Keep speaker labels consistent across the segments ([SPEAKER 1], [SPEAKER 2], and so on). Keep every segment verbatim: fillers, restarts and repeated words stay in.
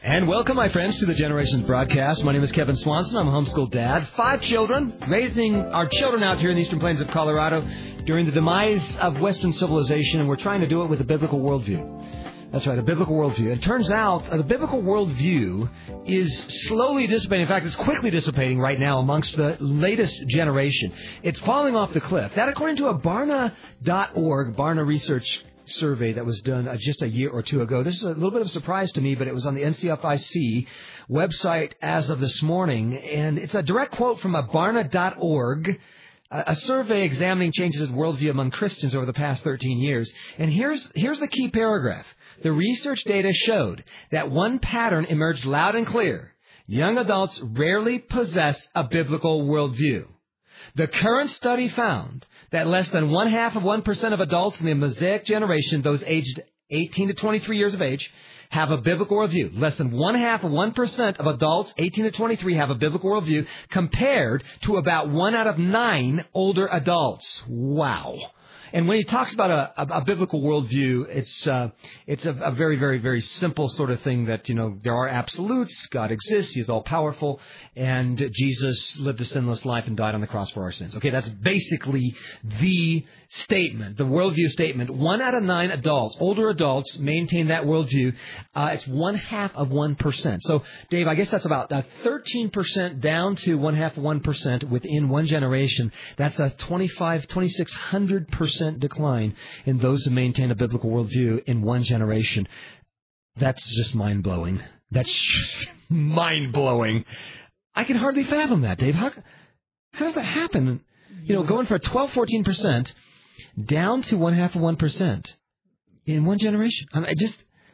[SPEAKER 1] And welcome, my friends, to the Generations broadcast. My name is Kevin Swanson. I'm a homeschool dad. Five children, raising our children out here in the eastern plains of Colorado during the demise of Western civilization, and we're trying to do it with a biblical worldview. That's right, a biblical worldview. It turns out uh, the biblical worldview is slowly dissipating. In fact, it's quickly dissipating right now amongst the latest generation. It's falling off the cliff. That, according to a Barna dot org, Barna Research survey that was done uh, just a year or two ago. This is a little bit of a surprise to me, but it was on the N C F I C website as of this morning, and it's a direct quote from a Barna dot org, uh, a survey examining changes in worldview among Christians over the past thirteen years. And here's here's the key paragraph. The research data showed that one pattern emerged loud and clear. Young adults rarely possess a biblical worldview. The current study found that less than one half of one percent of adults in the Mosaic generation, those aged eighteen to twenty-three years of age, have a biblical worldview. Less than one half of one percent of adults eighteen to twenty-three have a biblical worldview, compared to about one out of nine older adults. Wow. And when he talks about a, a, a biblical worldview, it's uh, it's a, a very, very, very simple sort of thing that, you know, there are absolutes. God exists. He is all powerful. And Jesus lived a sinless life and died on the cross for our sins. Okay, that's basically the statement, the worldview statement. One out of nine adults, older adults, maintain that worldview. Uh, it's one half of one percent. So, Dave, I guess that's about uh, thirteen percent down to one half of one percent within one generation. That's a twenty-five, twenty-six hundred percent decline in those who maintain a biblical worldview in one generation. That's just mind-blowing. That's just mind-blowing. I can hardly fathom that, Dave. How, how does that happen? You know, going from twelve, fourteen percent down to one half of one percent in one generation. I, mean, I just,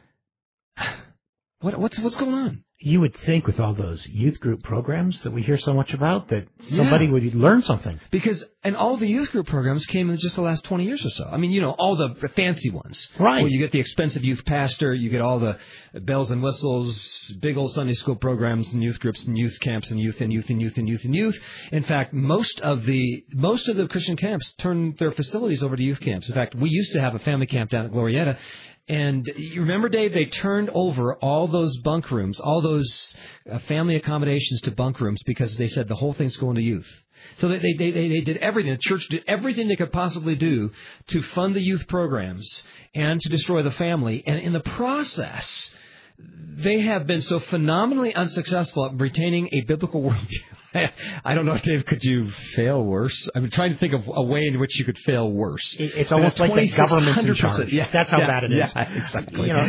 [SPEAKER 1] what, what's what's going on?
[SPEAKER 2] You would think with all those youth group programs that we hear so much about that somebody yeah. would learn something.
[SPEAKER 1] Because, and all the youth group programs came in just the last twenty years or so. I mean, you know, all the fancy ones.
[SPEAKER 2] Right.
[SPEAKER 1] Where you get the expensive youth pastor, you get all the bells and whistles, big old Sunday school programs and youth groups and youth camps and youth and youth and youth and youth and youth. In fact, most of the, most of the Christian camps turn their facilities over to youth camps. In fact, we used to have a family camp down at Glorieta. And you remember, Dave, they turned over all those bunk rooms, all those uh, family accommodations to bunk rooms because they said the whole thing's going to youth. So they, they, they, they did everything. The church did everything they could possibly do to fund the youth programs and to destroy the family. And in the process, they have been so phenomenally unsuccessful at retaining a biblical worldview. I don't know, Dave, could you fail worse? I'm trying to think of a way in which you could fail worse.
[SPEAKER 2] It's almost like the government's in charge.
[SPEAKER 1] Yeah,
[SPEAKER 2] That's how
[SPEAKER 1] yeah,
[SPEAKER 2] bad it is.
[SPEAKER 1] Yeah, exactly.
[SPEAKER 2] You know,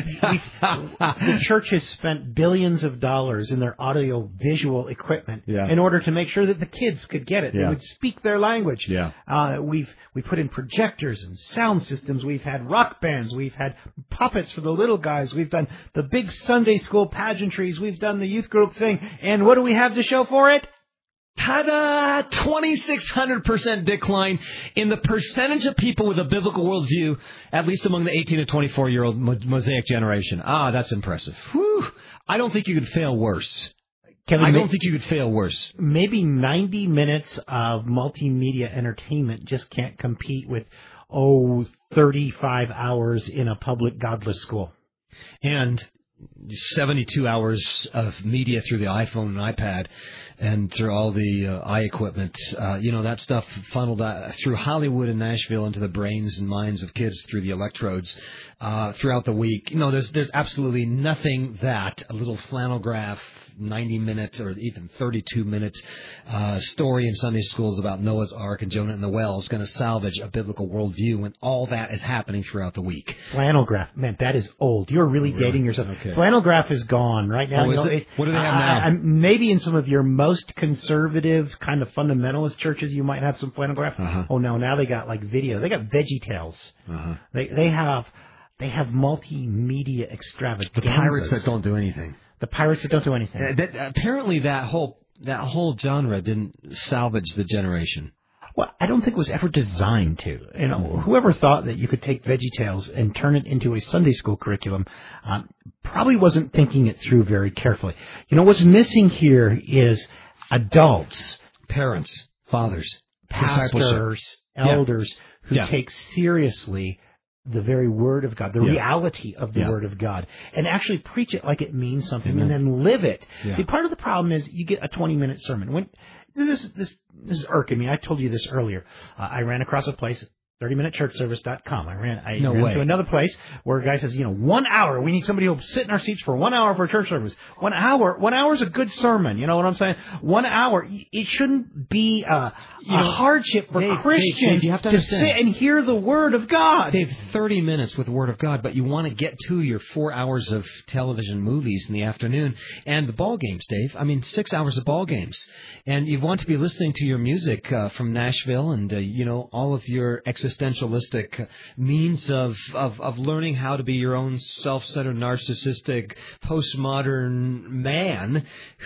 [SPEAKER 2] the church has spent billions of dollars in their audio-visual equipment
[SPEAKER 1] yeah.
[SPEAKER 2] in order to make sure that the kids could get it.
[SPEAKER 1] Yeah.
[SPEAKER 2] They would speak their language.
[SPEAKER 1] Yeah.
[SPEAKER 2] Uh, we've we put in projectors and sound systems. We've had rock bands. We've had puppets for the little guys. We've done the big Sunday school pageantries. We've done the youth group thing. And what do we have to show for it?
[SPEAKER 1] Ta-da! twenty-six hundred percent decline in the percentage of people with a biblical worldview, at least among the eighteen to twenty-four-year-old Mosaic generation. Ah, that's impressive. Whew. I don't think you could fail worse. Kevin, I don't think you could fail worse.
[SPEAKER 2] Maybe ninety minutes of multimedia entertainment just can't compete with, oh, thirty-five hours in a public godless school.
[SPEAKER 1] And seventy-two hours of media through the iPhone and iPad and through all the uh, eye equipment. Uh, you know, that stuff funneled uh, through Hollywood and Nashville into the brains and minds of kids through the electrodes uh, throughout the week. You know, there's there's absolutely nothing that a little flannel graph ninety minute or even thirty-two minute uh, story in Sunday schools about Noah's Ark and Jonah and the well is going to salvage a biblical worldview when all that is happening throughout the week.
[SPEAKER 2] Flannel graph, man, that is old. You're really, really? dating yourself.
[SPEAKER 1] Okay.
[SPEAKER 2] Flannel graph is gone right now.
[SPEAKER 1] Oh,
[SPEAKER 2] you know,
[SPEAKER 1] it? What do they have
[SPEAKER 2] uh,
[SPEAKER 1] now?
[SPEAKER 2] I, maybe in some of your most conservative kind of fundamentalist churches, you might have some flannel graph.
[SPEAKER 1] Uh-huh.
[SPEAKER 2] Oh no, now they got like video. They got Veggie Tales.
[SPEAKER 1] Uh-huh.
[SPEAKER 2] They they have they have multimedia extravaganzas.
[SPEAKER 1] The pirates that don't do anything.
[SPEAKER 2] The pirates that don't do anything.
[SPEAKER 1] Uh, that, apparently, that whole that whole genre didn't salvage the generation.
[SPEAKER 2] Well, I don't think it was ever designed to. You know, whoever thought that you could take VeggieTales and turn it into a Sunday school curriculum um, probably wasn't thinking it through very carefully. You know, what's missing here is adults,
[SPEAKER 1] parents, fathers,
[SPEAKER 2] pastors, elders
[SPEAKER 1] yeah.
[SPEAKER 2] who
[SPEAKER 1] yeah.
[SPEAKER 2] take seriously the very Word of God, the
[SPEAKER 1] yeah.
[SPEAKER 2] reality of the
[SPEAKER 1] yeah.
[SPEAKER 2] Word of God, and actually preach it like it means something, Amen. And then live it.
[SPEAKER 1] Yeah.
[SPEAKER 2] See, part of the problem is you get a twenty-minute sermon. When this this this is irking me. I told you this earlier. Uh, I ran across a place. thirty minute church service dot com. I ran, I
[SPEAKER 1] no
[SPEAKER 2] ran
[SPEAKER 1] way.
[SPEAKER 2] to another place where a guy says, you know, one hour. We need somebody who'll sit in our seats for one hour for a church service. One hour. One hour is a good sermon. You know what I'm saying? One hour. It shouldn't be a,
[SPEAKER 1] you
[SPEAKER 2] a
[SPEAKER 1] know,
[SPEAKER 2] hardship for
[SPEAKER 1] Dave,
[SPEAKER 2] Christians
[SPEAKER 1] Dave, Dave, you have to,
[SPEAKER 2] to sit and hear the Word of God.
[SPEAKER 1] Dave, thirty minutes with the Word of God, but you want to get to your four hours of television movies in the afternoon and the ball games, Dave. I mean, six hours of ball games. And you want to be listening to your music uh, from Nashville and, uh, you know, all of your existentialistic means of, of, of learning how to be your own self-centered, narcissistic, postmodern man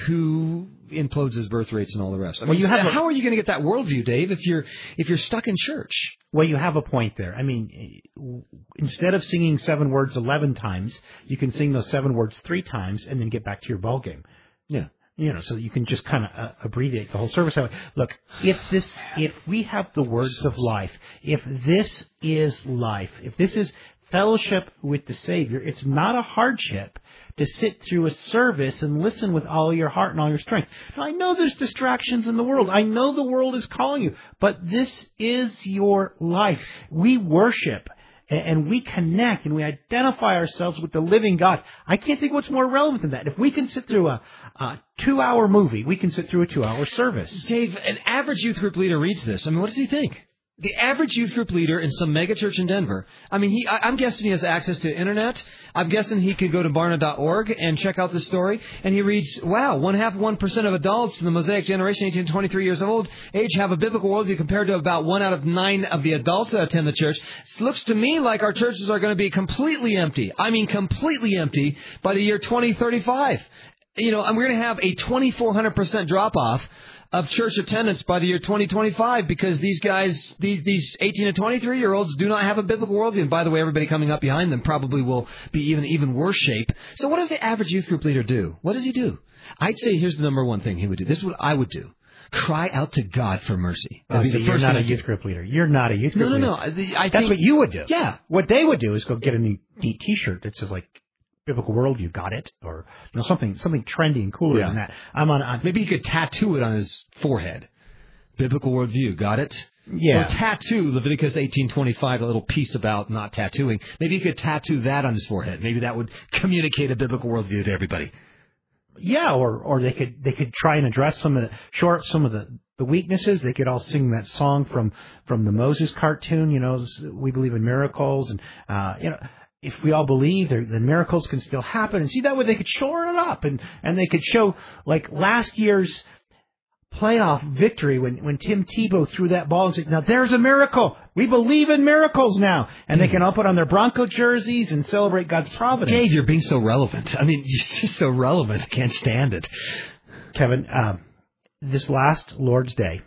[SPEAKER 1] who implodes his birth rates and all the rest. I mean,
[SPEAKER 2] well, you have
[SPEAKER 1] how
[SPEAKER 2] a,
[SPEAKER 1] are you going to get that worldview, Dave, if you're if you're stuck in church?
[SPEAKER 2] Well, you have a point there. I mean, instead of singing seven words eleven times, you can sing those seven words three times and then get back to your ball game.
[SPEAKER 1] Yeah.
[SPEAKER 2] You know, so you can just kind of uh, abbreviate the whole service. Look, if this, if we have the words of life, if this is life, if this is fellowship with the Savior, it's not a hardship to sit through a service and listen with all your heart and all your strength. Now, I know there's distractions in the world. I know the world is calling you, but this is your life. We worship. And we connect and we identify ourselves with the living God. I can't think what's more relevant than that. If we can sit through a, a two-hour movie, we can sit through a two-hour service.
[SPEAKER 1] Dave, an average youth group leader reads this. I mean, what does he think? The average youth group leader in some mega church in Denver, I mean, he, I, I'm guessing he has access to internet. I'm guessing he could go to barna dot org and check out the story. And he reads, wow, one half one percent of adults in the Mosaic generation, eighteen to twenty-three years old, age, have a biblical worldview compared to about one out of nine of the adults that attend the church. It looks to me like our churches are going to be completely empty. I mean, completely empty by the year twenty thirty-five. You know, and we're going to have a twenty-four hundred percent drop-off of church attendance by the year twenty twenty-five because these guys, these these eighteen to twenty-three year olds do not have a biblical worldview. And by the way, everybody coming up behind them probably will be even even worse shape. So what does the average youth group leader do? What does he do? I'd say here's the number one thing he would do. This is what I would do. Cry out to God for mercy.
[SPEAKER 2] Oh, so you're not a youth group leader. You're not a youth group
[SPEAKER 1] no,
[SPEAKER 2] leader.
[SPEAKER 1] No, no, no. I
[SPEAKER 2] That's
[SPEAKER 1] think,
[SPEAKER 2] what you would do.
[SPEAKER 1] Yeah.
[SPEAKER 2] What they would do is go get a neat, neat T-shirt that says, like, Biblical Worldview, got it? Or, you know, something something trendy and cooler
[SPEAKER 1] yeah.
[SPEAKER 2] than that. I'm on, on.
[SPEAKER 1] Maybe he could tattoo it on his forehead. Biblical Worldview, got it?
[SPEAKER 2] Yeah.
[SPEAKER 1] Or tattoo Leviticus eighteen twenty-five, a little piece about not tattooing. Maybe he could tattoo that on his forehead. Maybe that would communicate a biblical worldview to everybody.
[SPEAKER 2] Yeah, or or they could they could try and address some of the shore up some of the, the weaknesses. They could all sing that song from, from the Moses cartoon. You know, we believe in miracles, and uh, you know. If we all believe, then miracles can still happen. And see, that way they could shore it up, and, and they could show, like, last year's playoff victory when, when Tim Tebow threw that ball and said, now there's a miracle. We believe in miracles now. And mm. they can all put on their Bronco jerseys and celebrate God's providence.
[SPEAKER 1] Dave, you're being so relevant. I mean, you're just so relevant. I can't stand it.
[SPEAKER 2] Kevin, uh, this last Lord's Day,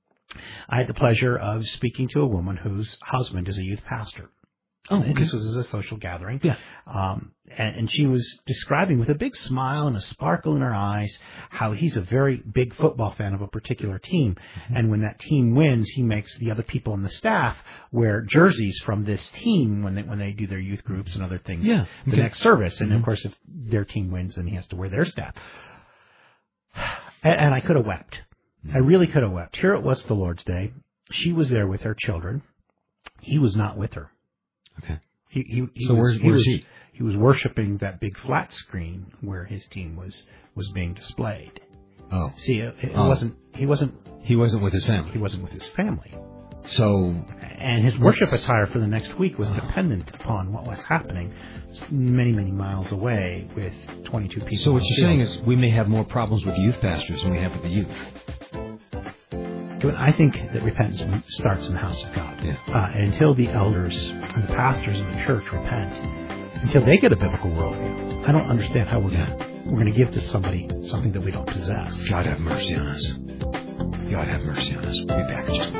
[SPEAKER 2] I had the pleasure of speaking to a woman whose husband is a youth pastor.
[SPEAKER 1] Oh, okay.
[SPEAKER 2] This was a social gathering.
[SPEAKER 1] Yeah.
[SPEAKER 2] Um, and, and she was describing with a big smile and a sparkle in her eyes how he's a very big football fan of a particular team. Mm-hmm. And when that team wins, he makes the other people on the staff wear jerseys from this team when they, when they do their youth groups and other things.
[SPEAKER 1] Yeah.
[SPEAKER 2] The
[SPEAKER 1] okay.
[SPEAKER 2] next service. And,
[SPEAKER 1] mm-hmm.
[SPEAKER 2] of course, if their team wins, then he has to wear their staff. And, and I could have wept. Mm-hmm. I really could have wept. Here it was the Lord's Day. She was there with her children. He was not with her.
[SPEAKER 1] Okay.
[SPEAKER 2] He, he, he
[SPEAKER 1] so
[SPEAKER 2] was,
[SPEAKER 1] where,
[SPEAKER 2] he
[SPEAKER 1] where
[SPEAKER 2] was,
[SPEAKER 1] is he?
[SPEAKER 2] He was worshiping that big flat screen where his team was, was being displayed.
[SPEAKER 1] Oh.
[SPEAKER 2] See, it, it
[SPEAKER 1] oh.
[SPEAKER 2] wasn't. He wasn't.
[SPEAKER 1] He wasn't with his family.
[SPEAKER 2] He wasn't with his family.
[SPEAKER 1] So.
[SPEAKER 2] And his worship attire for the next week was oh. dependent upon what was happening many, many miles away with twenty-two people.
[SPEAKER 1] So what you're saying is we may have more problems with youth pastors than we have with the youth.
[SPEAKER 2] I think that repentance starts in the house of God.
[SPEAKER 1] Yeah.
[SPEAKER 2] Uh, and until the elders and the pastors of the church repent, until they get a biblical worldview, I don't understand how we're yeah. going we're going to give to somebody something that we don't possess.
[SPEAKER 1] God have mercy on us. God have mercy on us. We'll be back in just a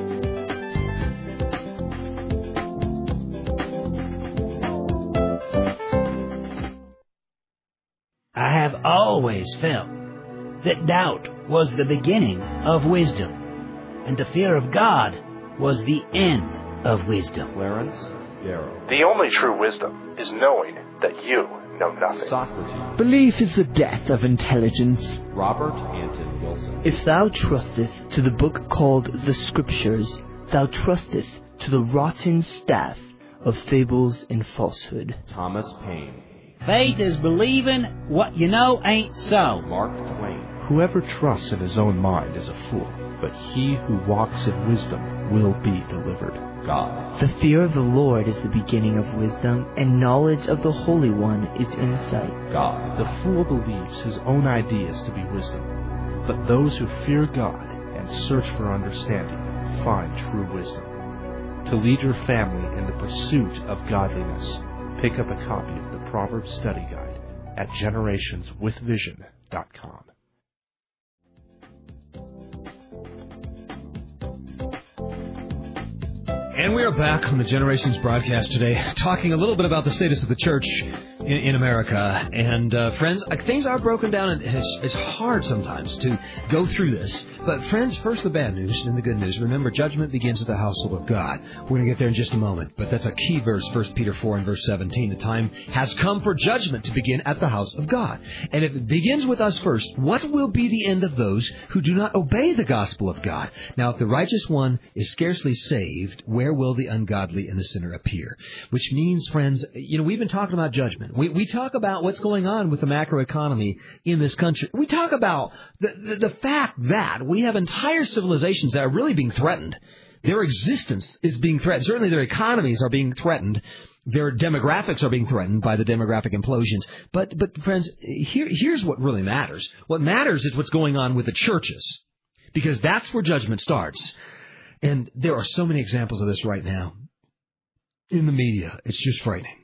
[SPEAKER 1] moment.
[SPEAKER 3] I have always felt that doubt was the beginning of wisdom, and the fear of God was the end of wisdom.
[SPEAKER 4] Clarence, Darrow.
[SPEAKER 5] The only true wisdom is knowing that you know nothing.
[SPEAKER 4] Socrates.
[SPEAKER 6] Belief is the death of intelligence.
[SPEAKER 4] Robert Anton Wilson.
[SPEAKER 6] If thou trusteth to the book called the Scriptures, thou trusteth to the rotten staff of fables and falsehood.
[SPEAKER 4] Thomas Paine.
[SPEAKER 3] Faith is believing what you know ain't so.
[SPEAKER 4] Mark Twain.
[SPEAKER 7] Whoever trusts in his own mind is a fool, but he who walks in wisdom will be delivered.
[SPEAKER 4] God.
[SPEAKER 6] The fear of the Lord is the beginning of wisdom, and knowledge of the Holy One is insight.
[SPEAKER 4] God.
[SPEAKER 7] The fool believes his own ideas to be wisdom, but those who fear God and search for understanding find true wisdom. To lead your family in the pursuit of godliness, pick up a copy of the Proverbs Study Guide at generations with vision dot com.
[SPEAKER 1] And we are back on the Generations broadcast today, talking a little bit about the status of the church in, in America. And, uh, friends, things are broken down, and it's, it's hard sometimes to go through this. But, friends, first the bad news and the good news. Remember, judgment begins at the household of God. We're going to get there in just a moment. But that's a key verse, First Peter four and verse seventeen. The time has come for judgment to begin at the house of God. And if it begins with us first, what will be the end of those who do not obey the gospel of God? Now, if the righteous one is scarcely saved, where will the ungodly and the sinner appear? Which means, friends, you know, we've been talking about judgment. We, we talk about what's going on with the macroeconomy in this country. We talk about the, the, the fact that we have entire civilizations that are really being threatened. Their existence is being threatened. Certainly their economies are being threatened. Their demographics are being threatened by the demographic implosions. But, but friends, here, here's what really matters. What matters is what's going on with the churches, because that's where judgment starts. And there are so many examples of this right now in the media. It's just frightening.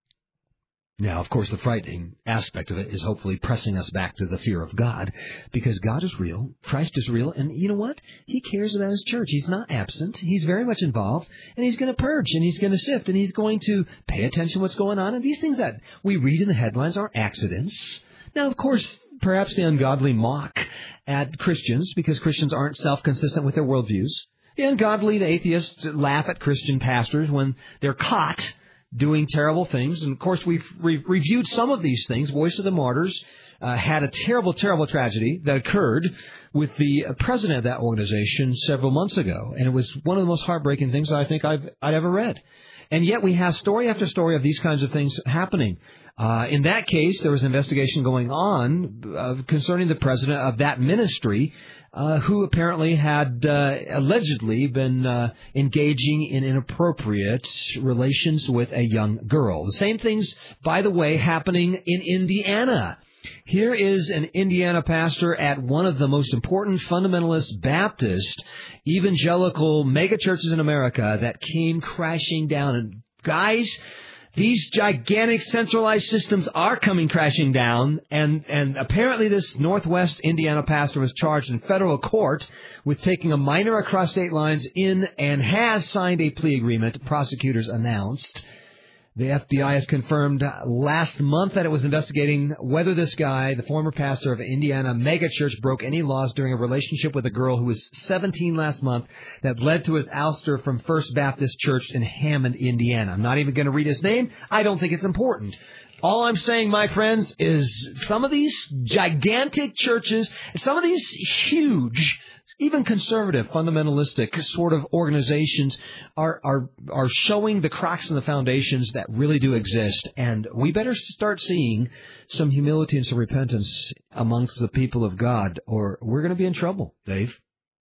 [SPEAKER 1] Now, of course, the frightening aspect of it is hopefully pressing us back to the fear of God, because God is real, Christ is real, and you know what? He cares about His church. He's not absent. He's very much involved, and He's going to purge, and He's going to sift, and He's going to pay attention to what's going on. And these things that we read in the headlines aren't accidents. Now, of course, perhaps the ungodly mock at Christians because Christians aren't self-consistent with their worldviews. The ungodly, the atheists, laugh at Christian pastors when they're caught doing terrible things. And, of course, we've re- reviewed some of these things. Voice of the Martyrs uh, had a terrible, terrible tragedy that occurred with the uh, president of that organization several months ago. And it was one of the most heartbreaking things I think I've I'd ever read. And yet we have story after story of these kinds of things happening. Uh, in that case, there was an investigation going on uh, concerning the president of that ministry, Uh, who apparently had uh, allegedly been uh, engaging in inappropriate relations with a young girl. The same things, by the way, happening in Indiana. Here is an Indiana pastor at one of the most important fundamentalist Baptist evangelical megachurches in America that came crashing down. And guys, these gigantic centralized systems are coming crashing down, and, and apparently this Northwest Indiana pastor was charged in federal court with taking a minor across state lines in and has signed a plea agreement, prosecutors announced. The F B I has confirmed last month that it was investigating whether this guy, the former pastor of Indiana megachurch, broke any laws during a relationship with a girl who was seventeen last month that led to his ouster from First Baptist Church in Hammond, Indiana. I'm not even going to read his name. I don't think it's important. All I'm saying, my friends, is some of these gigantic churches, some of these huge, even conservative, fundamentalistic sort of organizations are, are are showing the cracks in the foundations that really do exist. And we better start seeing some humility and some repentance amongst the people of God, or we're going to be in trouble, Dave.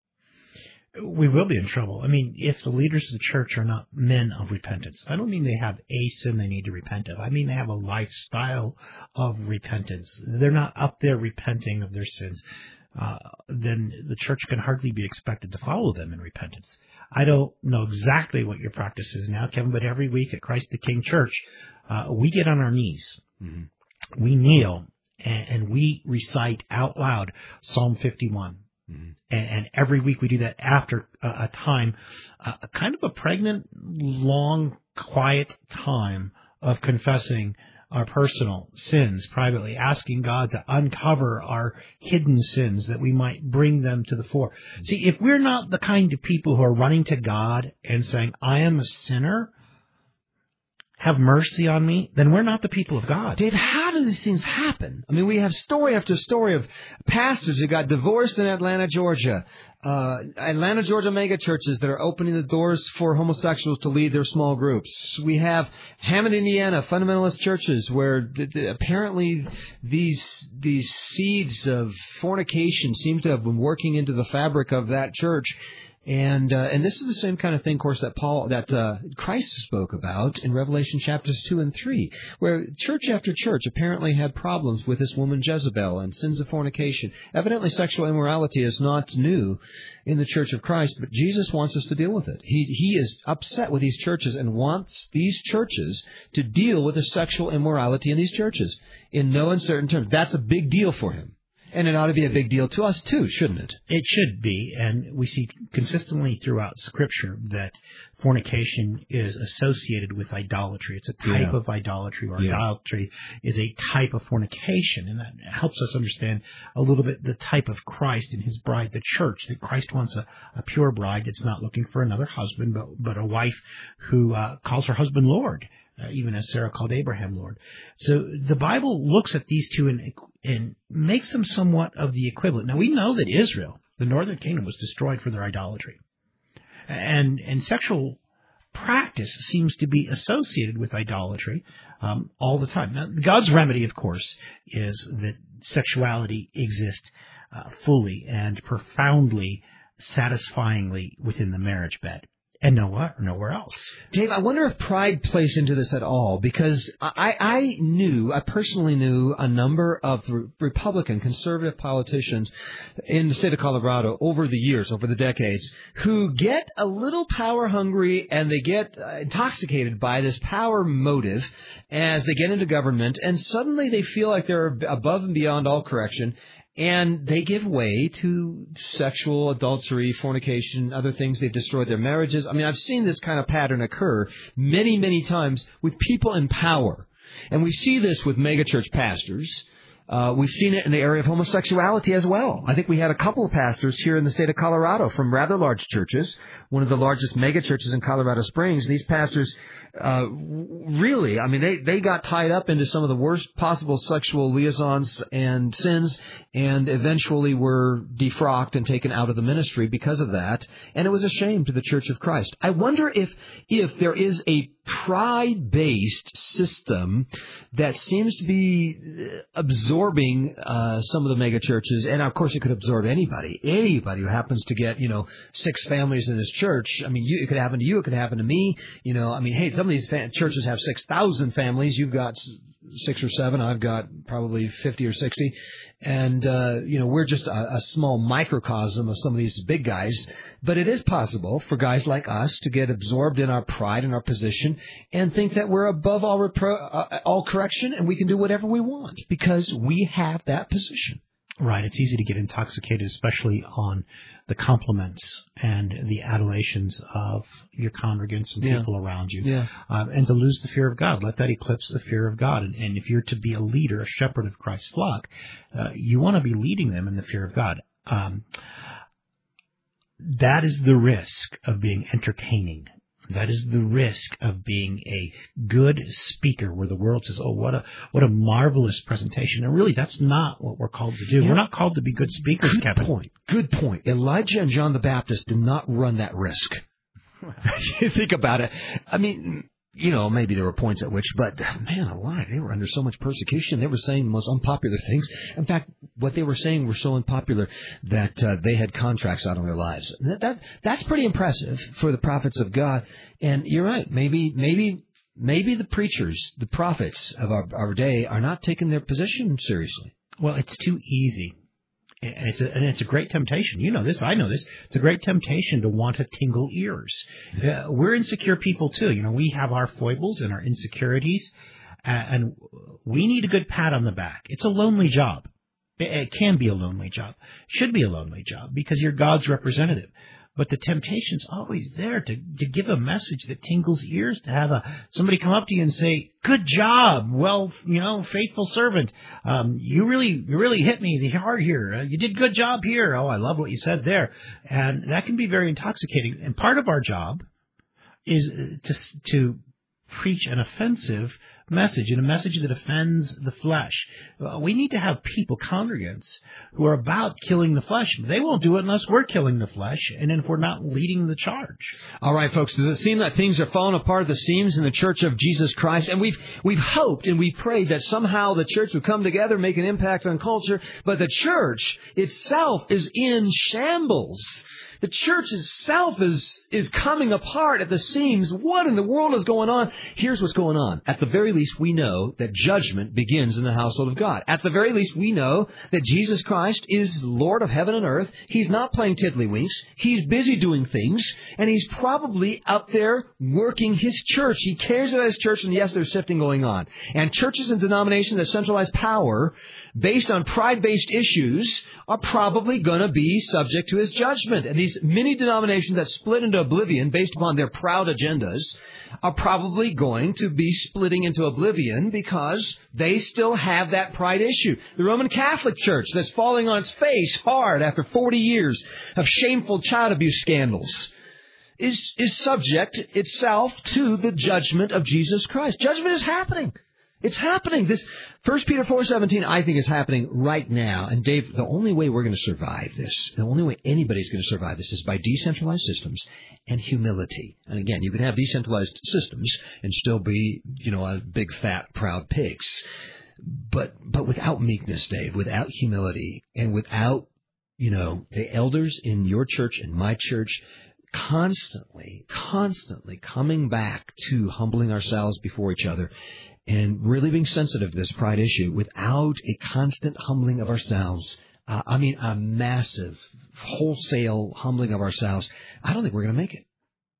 [SPEAKER 2] We will be in trouble. I mean, if the leaders of the church are not men of repentance, I don't mean they have a sin they need to repent of. I mean they have a lifestyle of repentance. They're not up there repenting of their sins. Uh, then the church can hardly be expected to follow them in repentance. I don't know exactly what your practice is now, Kevin, but every week at Christ the King Church, uh, we get on our knees. Mm-hmm. We kneel, and, and we recite out loud Psalm fifty-one. Mm-hmm. And, and every week we do that after a, a time, uh, kind of a pregnant, long, quiet time of confessing our personal sins privately, asking God to uncover our hidden sins that we might bring them to the fore. Mm-hmm. See, if we're not the kind of people who are running to God and saying, I am a sinner, have mercy on me, then we're not the people of God.
[SPEAKER 1] Dave, how do these things happen? I mean, we have story after story of pastors who got divorced in Atlanta, Georgia. Uh, Atlanta, Georgia mega churches that are opening the doors for homosexuals to lead their small groups. We have Hammond, Indiana, fundamentalist churches where th- th- apparently these these seeds of fornication seem to have been working into the fabric of that church. And uh, and this is the same kind of thing, of course, that Paul, that uh, Christ spoke about in Revelation chapters two and three, where church after church apparently had problems with this woman Jezebel and sins of fornication. Evidently, sexual immorality is not new in the Church of Christ, but Jesus wants us to deal with it. He he is upset with these churches and wants these churches to deal with the sexual immorality in these churches in no uncertain terms. That's a big deal for him. And it ought to be a big deal to us, too, shouldn't it?
[SPEAKER 2] It should be. And we see consistently throughout Scripture that fornication is associated with idolatry. It's a type yeah. of idolatry, or yeah. idolatry is a type of fornication. And that helps us understand a little bit the type of Christ and his bride, the church, that Christ wants a, a pure bride that's not looking for another husband, but, but a wife who uh, calls her husband Lord. Uh, even as Sarah called Abraham Lord. So the Bible looks at these two and, and makes them somewhat of the equivalent. Now, we know that Israel, the northern kingdom, was destroyed for their idolatry. And, and sexual practice seems to be associated with idolatry um, all the time. Now, God's remedy, of course, is that sexuality exists uh, fully and profoundly, satisfyingly within the marriage bed. And nowhere, nowhere else.
[SPEAKER 1] Dave, I wonder if pride plays into this at all, because I, I knew, I personally knew a number of Republican, conservative politicians in the state of Colorado over the years, over the decades, who get a little power hungry and they get intoxicated by this power motive as they get into government, and suddenly they feel like they're above and beyond all correction. And they give way to sexual adultery, fornication, other things. They've destroyed their marriages. I mean, I've seen this kind of pattern occur many, many times with people in power. And we see this with megachurch pastors. Uh, we've seen it in the area of homosexuality as well. I think we had a couple of pastors here in the state of Colorado from rather large churches, one of the largest mega churches in Colorado Springs. These pastors uh, really, I mean, they, they got tied up into some of the worst possible sexual liaisons and sins, and eventually were defrocked and taken out of the ministry because of that. And it was a shame to the Church of Christ. I wonder if if there is a pride-based system that seems to be absorbing uh, some of the mega churches, and of course it could absorb anybody, anybody who happens to get, you know, six families in this church. I mean, you, it could happen to you, it could happen to me. You know, I mean, hey, some of these fa- churches have six thousand families. You've got six or seven. I've got probably fifty or sixty. And, uh, you know, we're just a, a small microcosm of some of these big guys. But it is possible for guys like us to get absorbed in our pride and our position and think that we're above all, repro- uh, all correction and we can do whatever we want because we have that position.
[SPEAKER 2] Right. It's easy to get intoxicated, especially on the compliments and the adulations of your congregants and
[SPEAKER 1] yeah.
[SPEAKER 2] people around you.
[SPEAKER 1] Yeah.
[SPEAKER 2] Um, and to lose the fear of God. Let that eclipse the fear of God. And, and if you're to be a leader, a shepherd of Christ's flock, uh, you want to be leading them in the fear of God. Um, that is the risk of being entertaining. That is the risk of being a good speaker where the world says, oh, what a what a marvelous presentation. And really, that's not what we're called to do. Yeah. We're not called to be good speakers,
[SPEAKER 1] good
[SPEAKER 2] Kevin.
[SPEAKER 1] Point. Good point. Elijah and John the Baptist did not run that risk. Think about it. I mean, you know, maybe there were points at which, but man alive, they were under so much persecution. They were saying the most unpopular things. In fact, what they were saying were so unpopular that uh, they had contracts out on their lives. That, that that's pretty impressive for the prophets of God. And you're right. Maybe, maybe, maybe the preachers, the prophets of our, our day, are not taking their position seriously.
[SPEAKER 2] Well, it's too easy. And it's, a, and it's a great temptation. You know this. I know this. It's a great temptation to want to tingle ears. Uh, we're insecure people, too. You know, we have our foibles and our insecurities, uh, and we need a good pat on the back. It's a lonely job. It, it can be a lonely job. It should be a lonely job because you're God's representative. But the temptation's always there to, to give a message that tingles ears, to have a somebody come up to you and say, good job, well, you know, faithful servant. Um, you really you really hit me hard here. Uh, you did a good job here. Oh, I love what you said there. And that can be very intoxicating. And part of our job is to to preach an offensive message, and a message that offends the flesh. Uh, we need to have people, congregants, who are about killing the flesh. They won't do it unless we're killing the flesh, and if we're not leading the charge.
[SPEAKER 1] All right, folks, does it seem that things are falling apart at the seams in the Church of Jesus Christ? And we've we've hoped and we prayed that somehow the church would come together, make an impact on culture, but the church itself is in shambles. The church itself is is coming apart at the seams. What in the world is going on? Here's what's going on. At the very least, we know that judgment begins in the household of God. At the very least, we know that Jesus Christ is Lord of heaven and earth. He's not playing tiddlywinks. He's busy doing things, and he's probably up there working his church. He cares about his church, and yes, there's sifting going on. And churches and denominations that centralize power based on pride-based issues are probably going to be subject to his judgment. And these many denominations that split into oblivion based upon their proud agendas are probably going to be splitting into oblivion because they still have that pride issue. The Roman Catholic Church that's falling on its face hard after forty years of shameful child abuse scandals is, is subject itself to the judgment of Jesus Christ. Judgment is happening. It's happening. This First Peter four seventeen, I think, is happening right now. And Dave, the only way we're going to survive this, the only way anybody's going to survive this is by decentralized systems and humility. And again, you can have decentralized systems and still be, you know, a big, fat, proud pigs. But but without meekness, Dave, without humility, and without, you know, the elders in your church and my church constantly, constantly coming back to humbling ourselves before each other and really being sensitive to this pride issue, without a constant humbling of ourselves, uh, I mean a massive, wholesale humbling of ourselves, I don't think we're going to make it.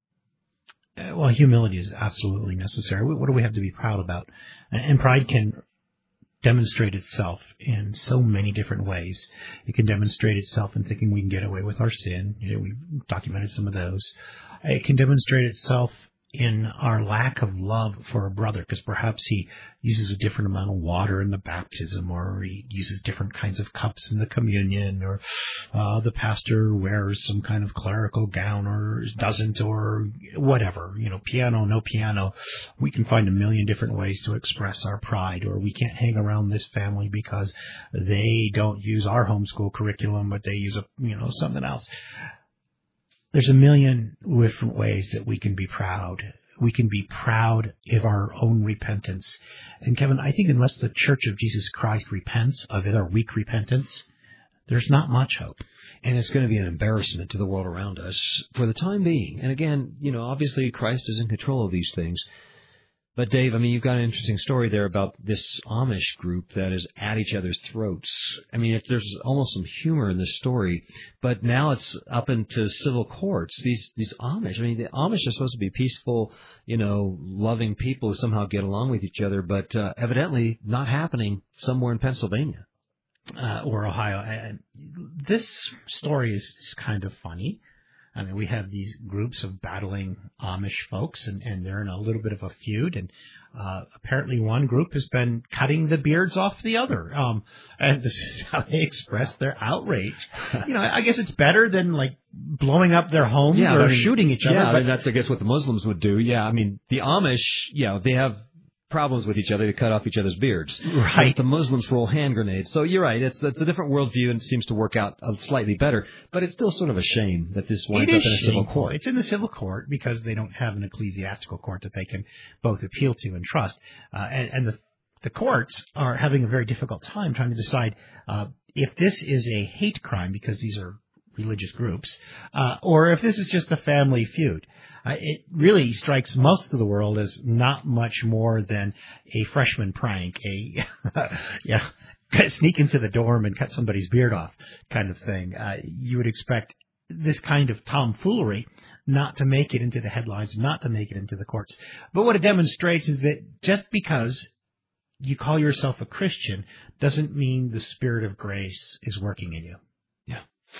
[SPEAKER 2] Uh, well, humility is absolutely necessary. What do we have to be proud about? And pride can demonstrate itself in so many different ways. It can demonstrate itself in thinking we can get away with our sin. You know, we've documented some of those. It can demonstrate itself in our lack of love for a brother, because perhaps he uses a different amount of water in the baptism, or he uses different kinds of cups in the communion, or uh, the pastor wears some kind of clerical gown or doesn't, or whatever, you know, piano, no piano. We can find a million different ways to express our pride, or we can't hang around this family because they don't use our homeschool curriculum, but they use a, you know, something else. There's a million different ways that we can be proud. We can be proud of our own repentance. And Kevin, I think unless the Church of Jesus Christ repents of their weak repentance, there's not much hope.
[SPEAKER 1] And it's going to be an embarrassment to the world around us for the time being. And again, you know, obviously Christ is in control of these things. But Dave, I mean, you've got an interesting story there about this Amish group that is at each other's throats. I mean, if there's almost some humor in this story, but now it's up into civil courts. These these Amish, I mean, the Amish are supposed to be peaceful, you know, loving people who somehow get along with each other, but uh, evidently not happening somewhere in Pennsylvania.
[SPEAKER 2] Uh, or Ohio. And this story is, is kind of funny. I mean, we have these groups of battling Amish folks, and, and they're in a little bit of a feud. And uh, apparently one group has been cutting the beards off the other. Um, and this is how they express their outrage. You know, I guess it's better than, like, blowing up their homes
[SPEAKER 1] yeah,
[SPEAKER 2] or
[SPEAKER 1] I mean,
[SPEAKER 2] shooting each other.
[SPEAKER 1] Yeah,
[SPEAKER 2] but
[SPEAKER 1] I mean, that's, I guess, what the Muslims would do. Yeah, I mean, the Amish, yeah, they have problems with each other. They cut off each other's beards.
[SPEAKER 2] Right.
[SPEAKER 1] The Muslims roll hand grenades. So you're right. It's it's a different worldview, and it seems to work out slightly better. But it's still sort of a shame that this winds up in a civil court.
[SPEAKER 2] It's in the civil court because they don't have an ecclesiastical court that they can both appeal to and trust. Uh, and and the, the courts are having a very difficult time trying to decide uh, if this is a hate crime, because these are religious groups, uh, or if this is just a family feud. Uh, it really strikes most of the world as not much more than a freshman prank, a yeah, sneak into the dorm and cut somebody's beard off kind of thing. Uh, you would expect this kind of tomfoolery not to make it into the headlines, not to make it into the courts. But what it demonstrates is that just because you call yourself a Christian doesn't mean the Spirit of grace is working in you.
[SPEAKER 1] Yeah.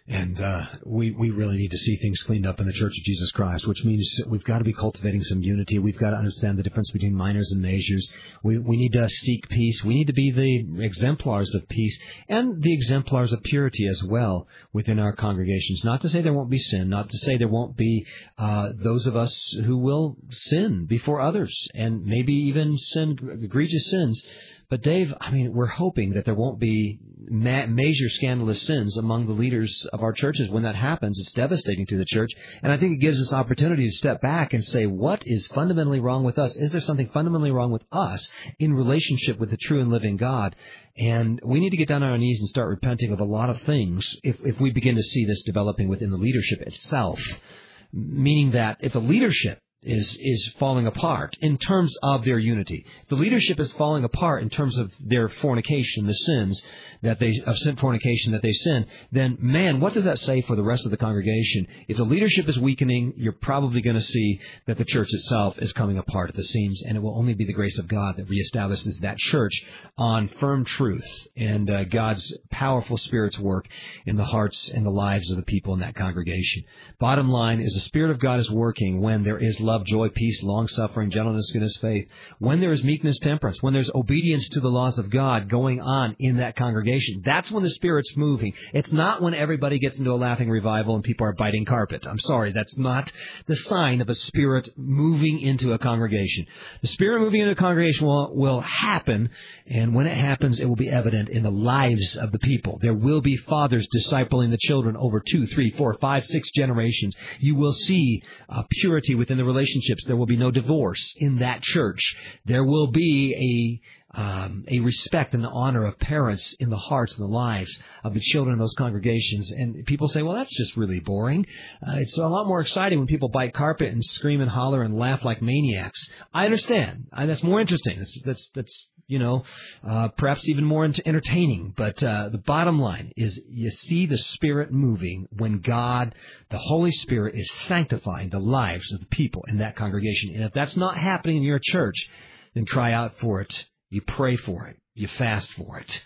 [SPEAKER 2] And uh, we, we really need to see things cleaned up in the Church of Jesus Christ, which means that we've got to be cultivating some unity. We've got to understand the difference between minors and majors. We, we need to seek peace. We need to be the exemplars of peace and the exemplars of purity as well within our congregations. Not to say there won't be sin, not to say there won't be uh, those of us who will sin before others and maybe even sin egregious sins. But, Dave, I mean, we're hoping that there won't be ma- major scandalous sins among the leaders of our churches. When that happens, it's devastating to the church. And I think it gives us opportunity to step back and say, what is fundamentally wrong with us? Is there something fundamentally wrong with us in relationship with the true and living God? And we need to get down on our knees and start repenting of a lot of things if, if we begin to see this developing within the leadership itself. Meaning that if the leadership is is falling apart in terms of their unity. The leadership is falling apart in terms of their fornication, the sins that they of sin fornication that they sin. Then, man, what does that say for the rest of the congregation? If the leadership is weakening, you're probably going to see that the church itself is coming apart at the seams, and it will only be the grace of God that reestablishes that church on firm truth and uh, God's powerful Spirit's work in the hearts and the lives of the people in that congregation. Bottom line is the Spirit of God is working when there is love, joy, peace, long-suffering, gentleness, goodness, faith. When there is meekness, temperance, when there's obedience to the laws of God going on in that congregation, that's when the Spirit's moving. It's not when everybody gets into a laughing revival and people are biting carpet. I'm sorry, that's not the sign of a Spirit moving into a congregation. The Spirit moving into a congregation will, will happen, and when it happens, it will be evident in the lives of the people. There will be fathers discipling the children over two, three, four, five, six generations. You will see uh, purity within the relationship. Relationships. There will be no divorce in that church. There will be a um, a respect and the honor of parents in the hearts and the lives of the children in those congregations. And people say, well, that's just really boring. Uh, it's a lot more exciting when people bite carpet and scream and holler and laugh like maniacs. I understand. I, that's more interesting. That's, that's, that's you know, uh, perhaps even more entertaining. But uh, the bottom line is you see the Spirit moving when God, the Holy Spirit, is sanctifying the lives of the people in that congregation. And if that's not happening in your church, then cry out for it. You pray for it. You fast for it.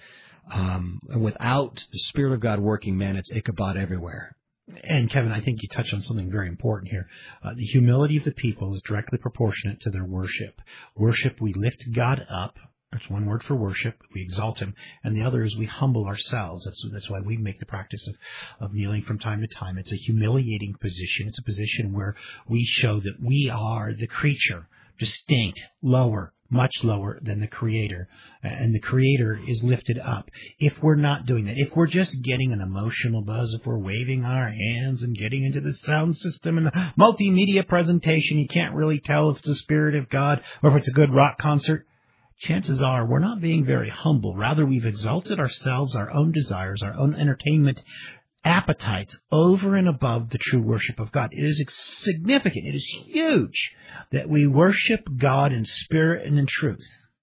[SPEAKER 2] Um, and without the Spirit of God working, man, it's Ichabod everywhere.
[SPEAKER 8] And, Kevin, I think you touched on something very important here. Uh, the humility of the people is directly proportionate to their worship. Worship, we lift God up. That's one word for worship. We exalt Him. And the other is we humble ourselves. That's that's why we make the practice of, of kneeling from time to time. It's a humiliating position. It's a position where we show that we are the creature, distinct, lower, much lower than the Creator. And the Creator is lifted up. If we're not doing that, if we're just getting an emotional buzz, if we're waving our hands and getting into the sound system and the multimedia presentation, you can't really tell if it's the Spirit of God or if it's a good rock concert. Chances are we're not being very humble. Rather, we've exalted ourselves, our own desires, our own entertainment appetites over and above the true worship of God. It is significant. It is huge that we worship God in spirit and in truth.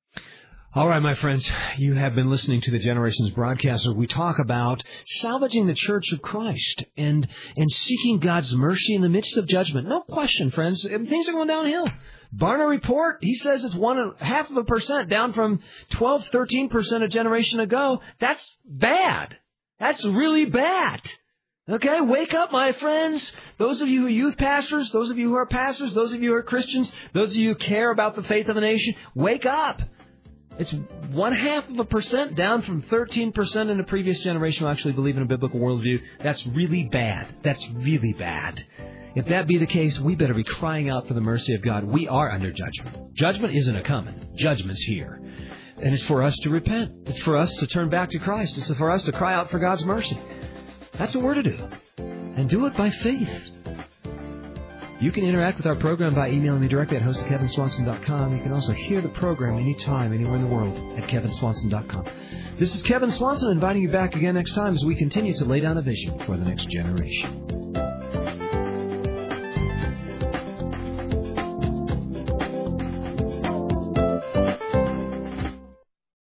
[SPEAKER 1] All right, my friends, you have been listening to the Generations broadcast where we talk about salvaging the Church of Christ and and seeking God's mercy in the midst of judgment. No question, friends. Things are going downhill. Barna report, he says it's one and half of a percent down from twelve, thirteen percent a generation ago. That's bad. That's really bad. Okay, wake up, my friends. Those of you who are youth pastors, those of you who are pastors, those of you who are Christians, those of you who care about the faith of the nation, wake up. It's one half of a percent down from thirteen percent in the previous generation who actually believe in a biblical worldview. That's really bad. That's really bad. If that be the case, we better be crying out for the mercy of God. We are under judgment. Judgment isn't a coming. Judgment's here. And it's for us to repent. It's for us to turn back to Christ. It's for us to cry out for God's mercy. That's what we're to do. And do it by faith. You can interact with our program by emailing me directly at host at kevin swanson dot com. You can also hear the program anytime, anywhere in the world at kevin swanson dot com. This is Kevin Swanson inviting you back again next time as we continue to lay down a vision for the next generation.